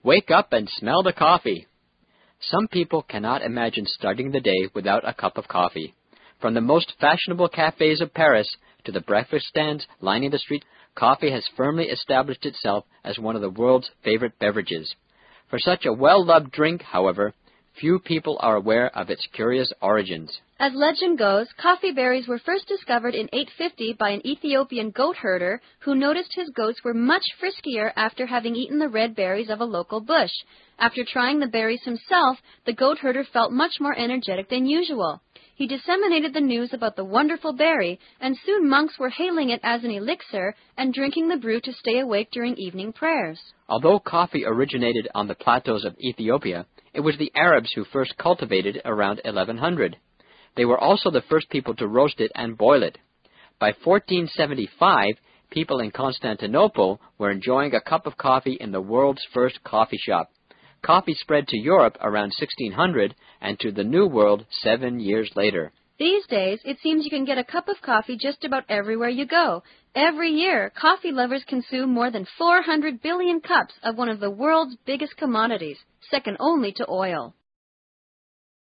Wake up and smell the coffee. Some people cannot imagine starting the day without a cup of coffee. From the most fashionable cafes of Paris to the breakfast stands lining the street, coffee has firmly established itself as one of the world's favorite beverages. For such a well-loved drink, however, few people are aware of its curious origins. As legend goes, coffee berries were first discovered in 850 by an Ethiopian goat herder who noticed his goats were much friskier after having eaten the red berries of a local bush. After trying the berries himself, the goat herder felt much more energetic than usual. He disseminated the news about the wonderful berry, and soon monks were hailing it as an elixir and drinking the brew to stay awake during evening prayers. Although coffee originated on the plateaus of Ethiopia, it was the Arabs who first cultivated it around 1100. They were also the first people to roast it and boil it. By 1475, people in Constantinople were enjoying a cup of coffee in the world's first coffee shop. Coffee spread to Europe around 1600 and to the New World 7 years later. These days, it seems you can get a cup of coffee just about everywhere you go. Every year, coffee lovers consume more than 400 billion cups of one of the world's biggest commodities, second only to oil.